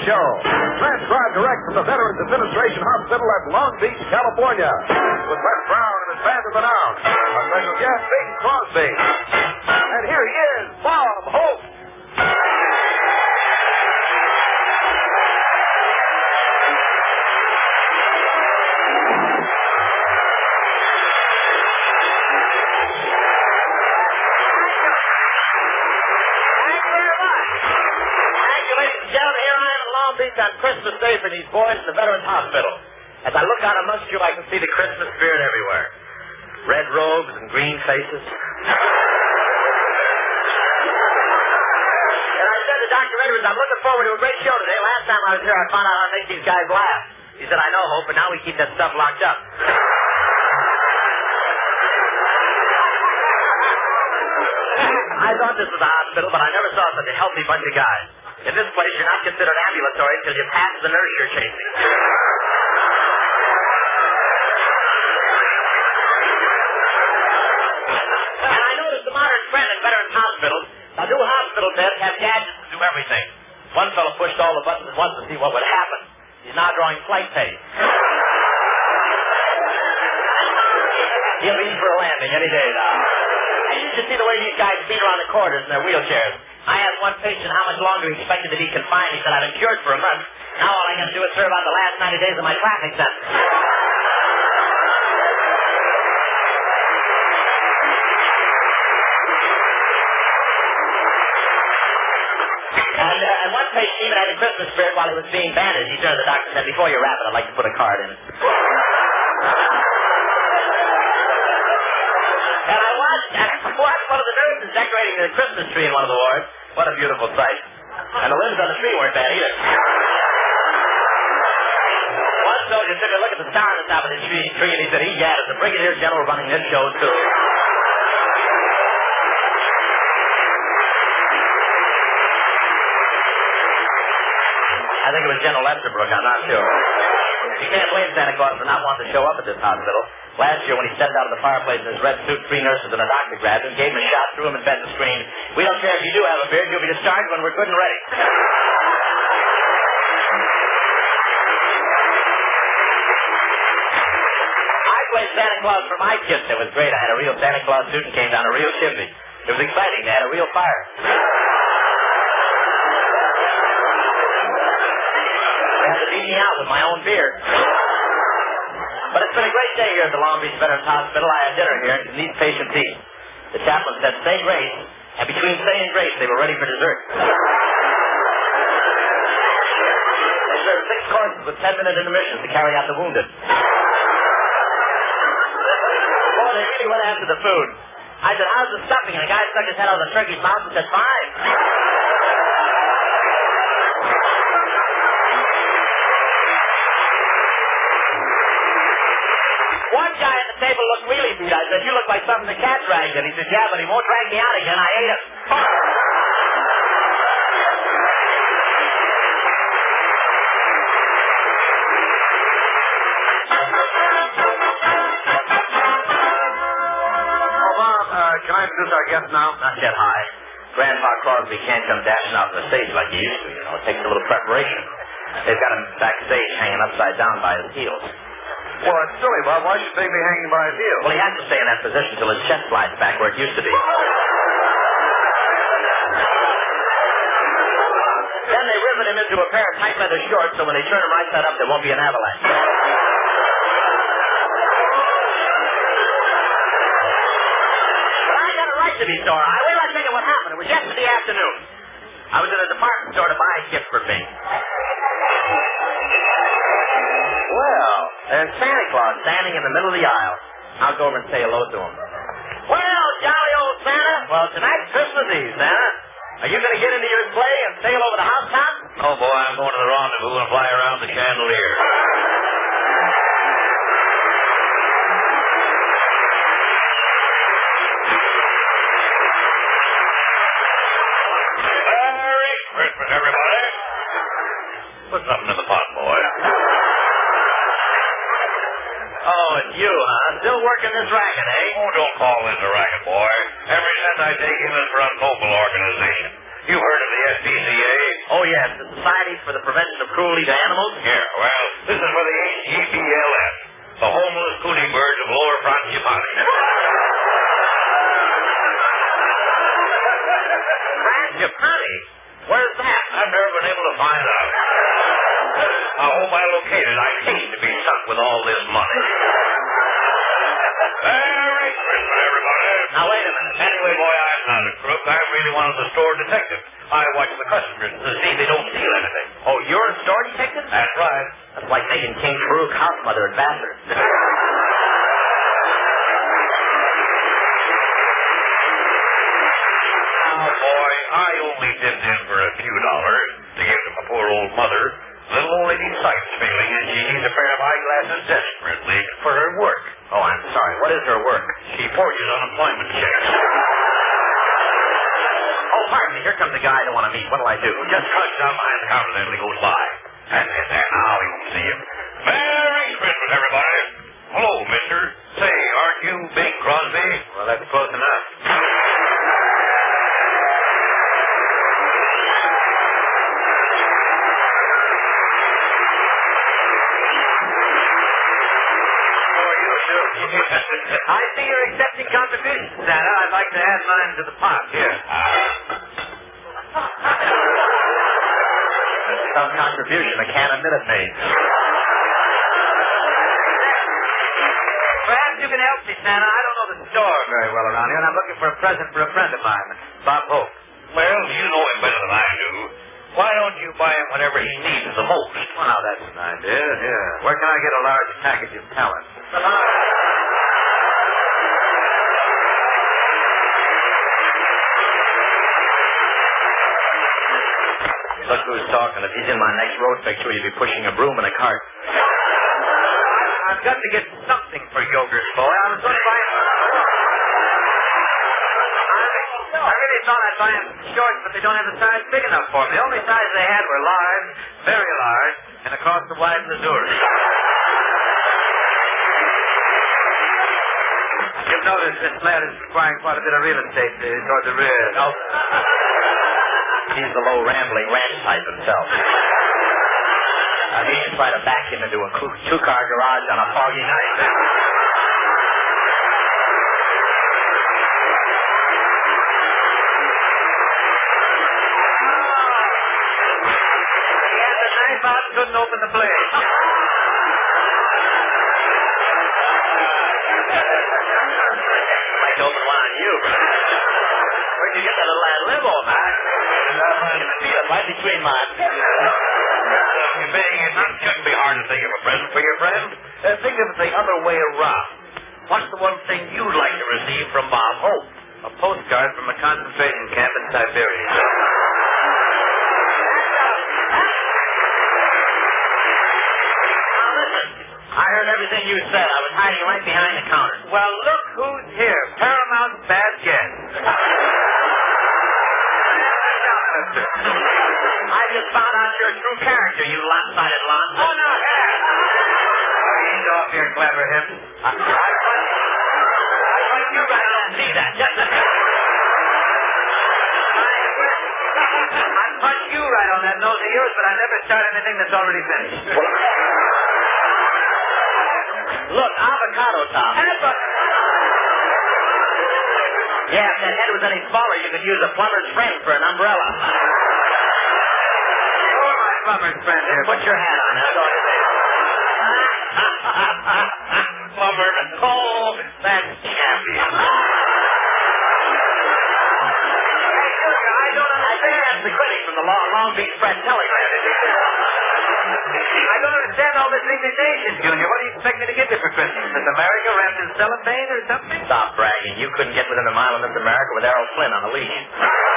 Show. Transcribed direct from the Veterans Administration Hospital at Long Beach, California. With Les Brown and his band of renown. Our special guest, Bing Crosby. And here he is, Bob Hope. On Christmas Day for these boys in the Veterans Hospital. As I look out amongst you, I can see the Christmas spirit everywhere. Red robes and green faces. And I said to Dr. Edwards, I'm looking forward to a great show today. Last time I was here, I found out how to make these guys laugh. He said, I know, Hope, but now we keep that stuff locked up. I thought this was a hospital, but I never saw such a healthy bunch of guys. In this place, you're not considered ambulatory until you pass the nurse you're chasing. And I noticed the modern trend in Veterans Hospitals. Now, new hospital beds have gadgets to do everything. One fellow pushed all the buttons at once to see what would happen. He's now drawing flight pay. He'll be for a landing any day now. And you should see the way these guys beat around the corridors in their wheelchairs. I asked one patient how much longer he expected to be confined. He said, I've been cured for a month. Now all I got to do is serve out the last 90 days of my traffic sentence. And one patient even had a Christmas spirit while he was being bandaged. He turned to the doctor and said, before you wrap it, I'd like to put a card in it. Watched one of the nurses decorating the Christmas tree in one of the wards. What a beautiful sight. And the limbs on the tree weren't bad either. One soldier took a look at the star on the top of the tree and he said, egad, is the Brigadier General running this show too? I think it was General Estabrook, I'm not sure. You can't blame Santa Claus for not wanting to show up at this hospital. Last year, when he stepped out of the fireplace in his red suit, 3 nurses and a doctor grabbed him, gave him a shot, threw him in bed and screamed, we don't care if you do have a beard, you'll be discharged when we're good and ready. I played Santa Claus for my kids. It was great. I had a real Santa Claus suit and came down a real chimney. It was exciting. They had a real fire. They had to beat me out with my own beard. But it's been a great day here at the Long Beach Veterans Hospital. I had dinner here, and these patients eat. The chaplain said, say grace, and between saying grace, they were ready for dessert. They served 6 courses with 10-minute intermissions to carry out the wounded. Boy, they really went after the food. I said, how's the stuffing? And the guy stuck his head out of the turkey's mouth and said, fine. One guy at the table looked really beat. I said, you look like something the cat dragged in. He said, yeah, but he won't drag me out again. I ate it. Oh, Bob, can I introduce our guest now? Not yet, hi. Grandpa Crosby can't come dashing out on the stage like he used to, you know. It takes a little preparation. They've got him backstage hanging upside down by his heels. Well, it's silly, Bob. Why should they be hanging by his heels? Well, he has to stay in that position till his chest slides back where it used to be. Then they rivet him into a pair of tight leather shorts so when they turn him right side up, there won't be an avalanche. But I got a right to be sore. Wait till I tell you what happened. It was yesterday afternoon. I was in a department store to buy a gift for Bing. Well, there's Santa Claus standing in the middle of the aisle. I'll go over and say hello to him. Well, jolly old Santa. Well, tonight's Christmas Eve, Santa. Are you going to get into your sleigh and sail over the housetop? Oh, boy, I'm going to the rendezvous and fly around the chandelier. Merry Christmas, everybody. Put something in the pot, boy. Oh, it's you, huh? Still working this racket, eh? Oh, don't call this a racket, boy. Every cent I take in is for a noble organization. You've heard of the SPCA? Oh, yes, the Society for the Prevention of Cruelty to Animals. Yeah, well, this is for the HEBLF, the Homeless Cootie Birds of Lower Frangipani. Frangipani? Where's that? I've never been able to find out. I hope I locate it. I'd hate to be stuck with all this money. Merry Christmas, everybody. Now, wait a minute. Anyway, boy, I'm not a crook. I'm really one of the store detectives. I watch the customers to see they don't steal anything. Oh, you're a store detective? That's right. That's like making King Farouk house mother and bastard. Now, boy, I only dipped in for a few dollars to give to my poor old mother. Little old lady's sight's failing, and she needs a pair of eyeglasses desperately for her work. Oh, I'm sorry. What is her work? She forges unemployment checks. Oh, pardon me. Here comes the guy I don't want to meet. What'll I do? Just crouch down behind the counter then he goes by. And now you won't see him. Merry Christmas, everybody. Hello, mister. Say, aren't you Bing Crosby? Well, that's close enough. I see you're accepting contributions, Santa. I'd like to add mine to the pot. Here. Some contribution, a can of Minute Maid. Perhaps you can help me, Santa. I don't know the store very well around here, and I'm looking for a present for a friend of mine, Bob Hope. Well, you know him better than I do. Why don't you buy him whatever he needs the most? Well, now, that's an idea. Yeah. Where can I get a large package of talent? Look who's talking. If he's in my next road picture, he'll be pushing a broom in a cart. I've got to get something for Yogurt Boy. I was going to buy him. I really thought I'd buy him some shorts, but they don't have a size big enough for me. The only size they had were large, very large, and across the wide Missouri. You've noticed this lad is acquiring quite a bit of real estate toward the rear. No. He's the low, rambling ranch type himself. He should try to back him into a two-car garage on a foggy night. He had the knife out, couldn't open the blade. Might open one on you. Where'd you get that little ad lib on, Mac? Right between mine. It shouldn't be hard to think of a present for your friend. Think of it the other way around. What's the one thing you'd like to receive from Bob Hope? A postcard from a concentration camp in Siberia. Now listen, I heard everything you said. I was hiding right behind the counter. Well, look who's here. Paramount's bad guest. I just found out your true character, you lopsided lonzo. Oh, no, yeah. Ease off here, clever him. I punch you right. I don't see that. Just a minute. I punch you right on that nose of yours, but I never start anything that's already finished. Look, avocado top. Yeah, if that head was any smaller, you could use a plumber's friend for an umbrella. You're my plumber's friend here. Put your hat on. That's all you say. Plumber. Oh, that's champion. Hey, Junior, I don't understand. That's the critic from the Long Beach Press Telegram. I don't understand all this indignation, Junior. What do you expect me to give you for Christmas? Miss America wrapped in cellophane or something? Stop bragging. You couldn't get within a mile of Miss America with Errol Flynn on a leash. Hey,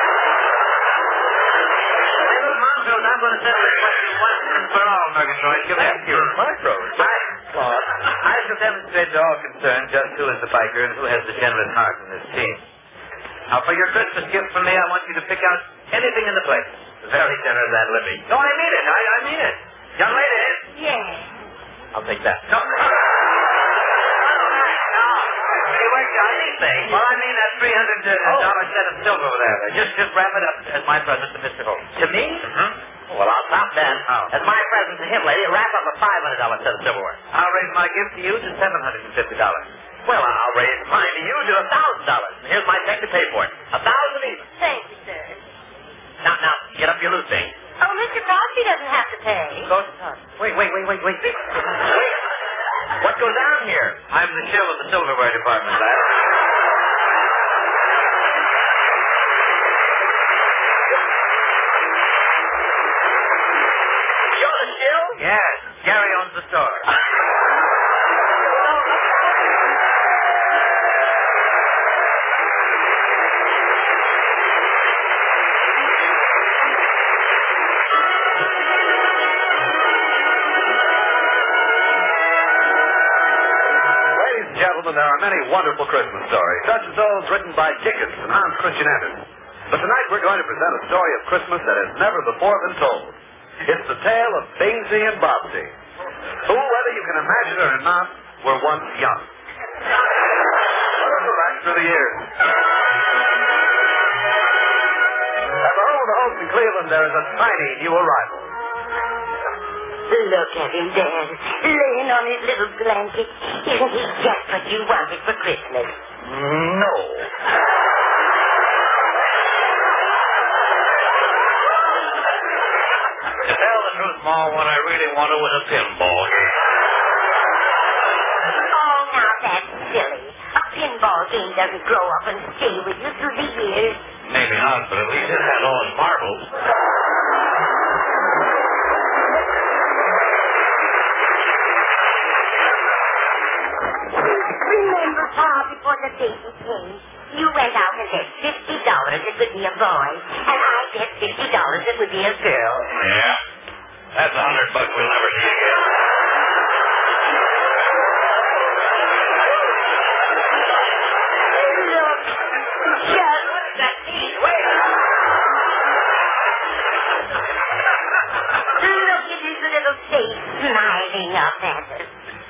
look, Montrose, I'm going to settle this question once and for all, Murgatroyd. Come here. Thank you, Montrose. I shall demonstrate to all concerned just who is the biker and who has the generous heart in this team. Now, for your Christmas gift from me, I want you to pick out anything in the place. Very generous, that Libby. No, I mean it. I mean it. Young lady. Yes. I'll take that. No. Hey, wait, anything? Well, I mean that $300 set of silver over there. Just wrap it up as my present to Mr. Holt. To me? Mm-hmm. Well, I'll top then. Oh. As my present to him, lady, wrap up a $500 set of silverware. I'll raise my gift to you to $750. Well, I'll raise mine to you to $1,000. And here's my check to pay for it. 1,000 even. Thank you, sir. Now, get up your loot thing. Oh, Mr. Crosby doesn't have to pay. Go ahead. Wait. Wait. What goes on here? I'm the sheriff of the silverware department, lad. You're the shill? Yes, Gary owns the store. Ladies and gentlemen, there are many wonderful Christmas stories, such as those written by Dickens and Hans Christian Andersen. But tonight we're going to present a story of Christmas that has never before been told. It's the tale of Bingsy and Bobsy, who, whether you can imagine it or not, were once young. Back through the years. At the home of the host in Cleveland, there is a tiny new arrival. Look at him there, laying on his little blanket. Isn't he just what you wanted for Christmas? No. To tell the truth, Ma, what I really wanted was a pinball game. Oh, now that's silly. A pinball game doesn't grow up and stay with you through the years. Maybe not, but at least it had all its marbles. Remember, Pa, before the baby came, you went out and bet $50 it would be a boy, and I bet $50 it would be a girl. Yeah. That's $100 we'll never see again. Look, just That neat. Wait. look at his little face smiling up at us.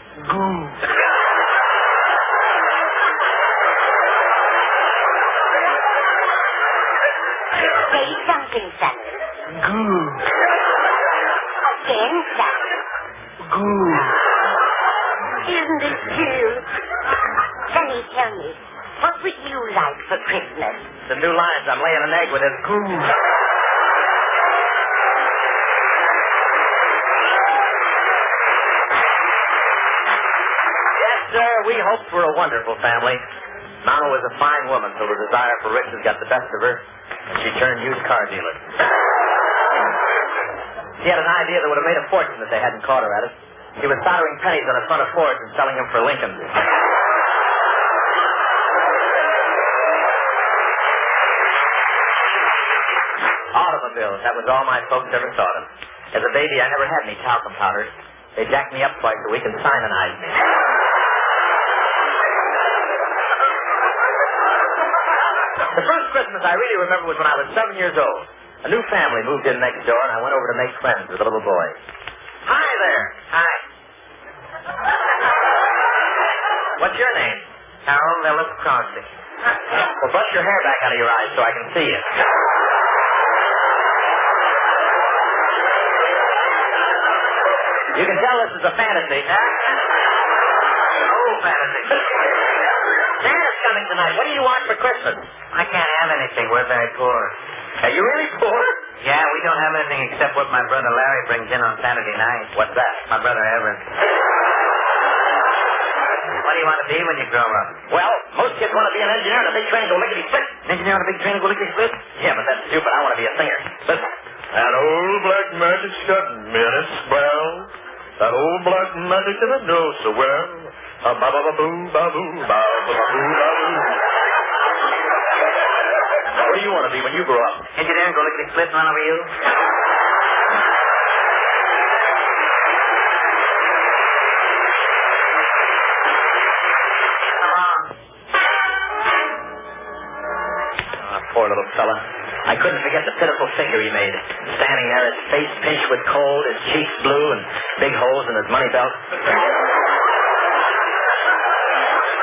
Say something, fellas. Again, fellas. Isn't it cute? Sonny, tell me, what would you like for Christmas? The new lines. I'm laying an egg with his goo. Yes, sir. We hoped for a wonderful family. Mama was a fine woman till the desire for riches got the best of her, and she turned used car dealer. She had an idea that would have made a fortune if they hadn't caught her at it. She was soldering pennies on the front of Fords and selling them for Lincolns. Automobiles, that was all my folks ever thought of. As a baby, I never had any talcum powder. They jacked me up twice a week and cyanidized me. The first Christmas I really remember was when I was 7 years old. A new family moved in next door, and I went over to make friends with a little boy. Hi there. Hi. What's your name? Harold Ellis Crosby. Well, brush your hair back out of your eyes so I can see you. You can tell this is a fantasy. Oh, fantasy. Santa's coming tonight. What do you want for Christmas? I can't have anything. We're very poor. Are you really poor? Yeah, we don't have anything except what my brother Larry brings in on Saturday night. What's that? My brother Everett. What do you want to be when you grow up? Well, most kids want to be an engineer and a big train go lickety-split. An engineer on a big train go lickety-split? Yeah, but that's stupid. I want to be a singer. Listen. That old black magic's got minutes, well. That old black magic that I know so well. Ba-ba-ba-boo, ba-boo, ba-ba-ba-boo, ba-boo. What do you want to be when you grow up? Engineer go lickety-split and run over you? Poor little fella. I couldn't forget the pitiful figure he made. Standing there, his face pinched with cold, his cheeks blue, and big holes in his money belt.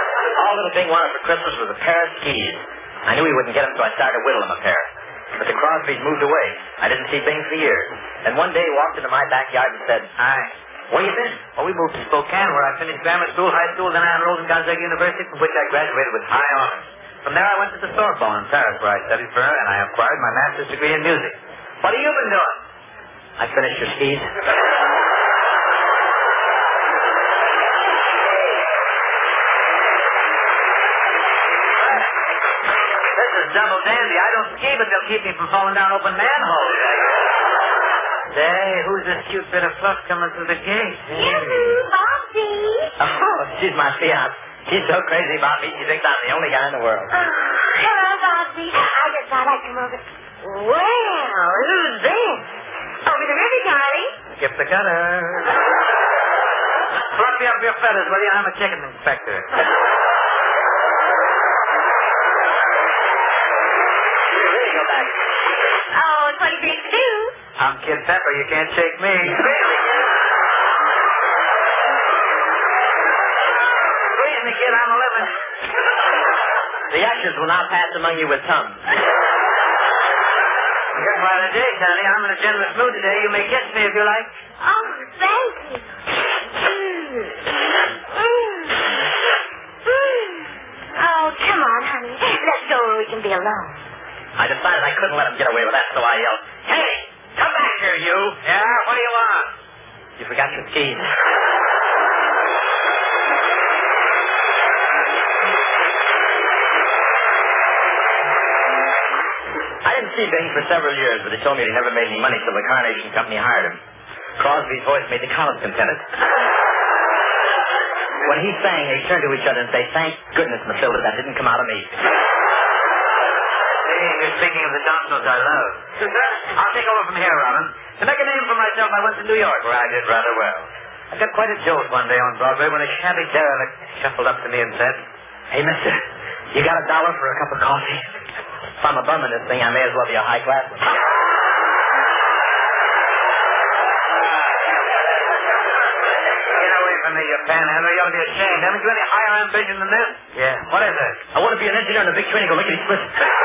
All little Bing wanted for Christmas was a pair of skis. I knew he wouldn't get them, so I started to whittle him a pair. But the Crosby's moved away. I didn't see Bing for years. And one day he walked into my backyard and said, Hi. "Where you been?" Well, we moved to Spokane, where I finished grammar school, high school, then I enrolled in Gonzaga University, from which I graduated with high honors. From there, I went to the Sorbonne in Paris, where I studied for her, and I acquired my master's degree in music. What have you been doing? I finished your skis. This is double dandy. I don't ski, but they'll keep me from falling down open manholes. Say, who's this cute bit of fluff coming through the gate? Yoo-hoo, Bobsy. Oh, she's my fiance. She's so crazy about me, she thinks I'm the only guy in the world. Hello, Bobsy. I just thought I'd come over. Well, who's this? Over the river, darling. Skip the gutter. Fluff me up your feathers, will you? I'm a chicken inspector. You really go back. Oh, and what are you going to do? I'm Kid Pepper. You can't shake me. Squeeze me, kid. I'm a living. The ushers will now pass among you with tongues. Good while of day, Sonny. I'm in a generous mood today. You may kiss me if you like. Oh, thank you. Oh, come on, honey. Let's go where we can be alone. I decided I couldn't let him get away with that, so I yelled, "Hey, come back here, you!" Yeah, what do you want? You forgot your skis. I didn't see Bing for several years, but he told me he never made any money till the Carnation Company hired him. Crosby's voice made the college contented. When he sang, they turned to each other and say, "Thank goodness, Matilda, that didn't come out of me." Hey, you're speaking of the Johnsons I love. I'll take over from here, Robin. To make a name for myself, I went to New York, where I did rather well. I got quite a jolt one day on Broadway when a shabby derelict shuffled up to me and said, "Hey, mister, you got $1 for a cup of coffee?" If I'm a bum in this thing, I may as well be a high-class one. "Get away from me, you panhandler. You ought to be ashamed. Haven't you any higher ambition than this?" "Yeah. What is it?" I want to be an engineer in a big train and go lickety-split.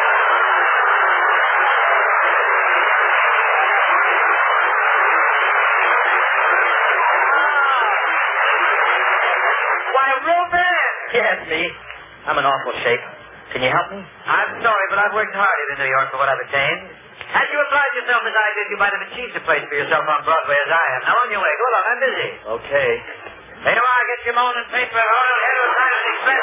Why, Reuben! Yes, me. I'm in awful shape. Can you help me? I'm sorry, but I've worked hard here in New York for what I've attained. Had you applied yourself as I did, you might have achieved a place for yourself on Broadway as I have. Now, on your way. Go along. I'm busy. Okay. Here you are. Get your morning paper. Hold on. Head of the Times Express.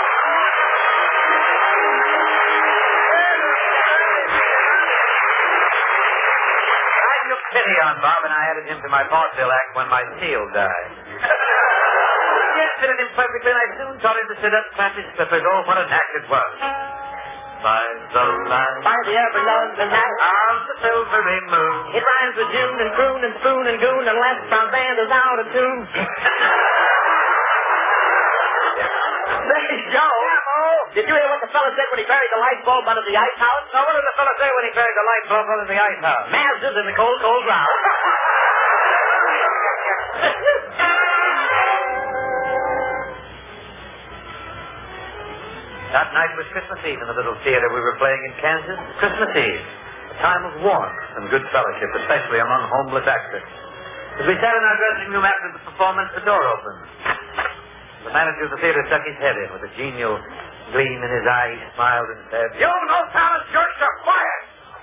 I took pity on Bob, and I added him to my vaudeville act when my seal died. Yes, fitted him perfectly, and I soon taught him to sit up, clap his slippers. Oh, what an act it was. By the light By the everlasting night of the silvery moon. it rhymes with June and croon and spoon and goon unless our band is out of tune. Say, Joe, did you hear what the fella said when he buried the light bulb under the ice house? Now, what did the fella say when he buried the light bulb under the ice house? Mazda's in the cold, cold ground. That night was Christmas Eve in the little theater we were playing in Kansas. Christmas Eve. A time of warmth and good fellowship, especially among homeless actors. As we sat in our dressing room after the performance, the door opened. The manager of the theater stuck his head in with a genial gleam in his eye. He smiled and said, "You no talent jerks are fired."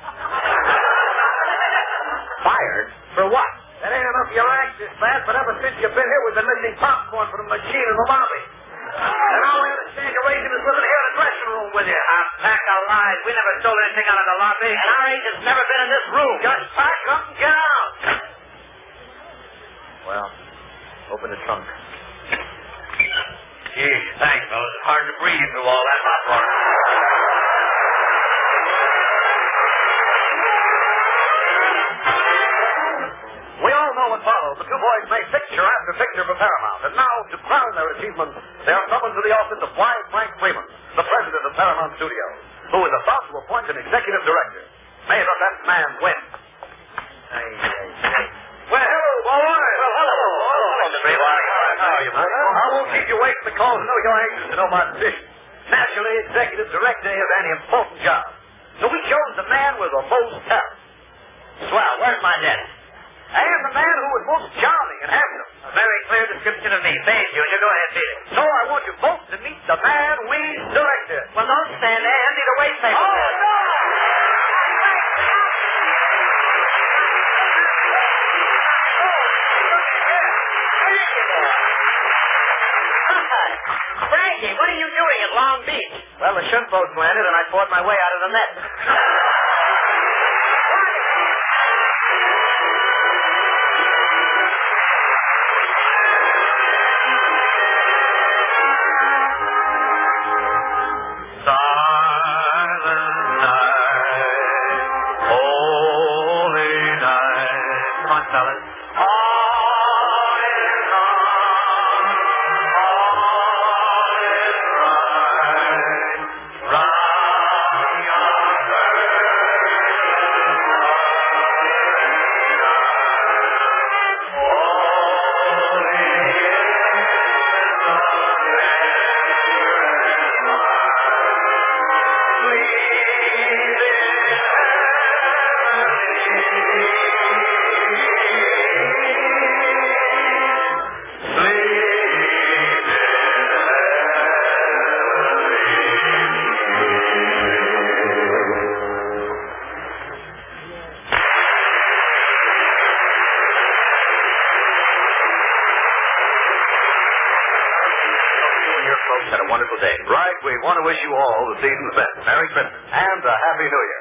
Fired? For what? That ain't enough of your act this fast, but ever since you've been here, we've been missing popcorn from the machine in the lobby. And all we understand your agent is living here in the dressing room with you. A pack of lies. We never stole anything out of the lobby. And our agent's never been in this room. Just pack up and get out. Well, open the trunk. Gee, thanks, fellas. It's hard to breathe through all that popcorn. We all know what followed. The two boys made picture after picture for Paramount. And now, to crown their achievements, they are summoned to the office of Frank Freeman, the president of Paramount Studios, who is about to appoint an executive director. May the best man win. Well, hello, boys. Well, hello. Mr. Freeman. How are you, boy? I won't keep you waiting because I know you're anxious to know my position. Naturally, executive director is an important job. So we chose the man with the most talent. Swell. Where's my desk? And the man who was most charming and handsome. A very clear description of me. Fade, Junior. Go ahead, beat it. So I want you both to meet the man we selected. Well, don't stand there. Hand me the waste paper. Oh, no! Frankie, what are you doing at Long Beach? Well, the shrimp boat landed, and I fought my way out of the net. Had a wonderful day. Right. We want to wish you all the season's best. Merry Christmas and a Happy New Year.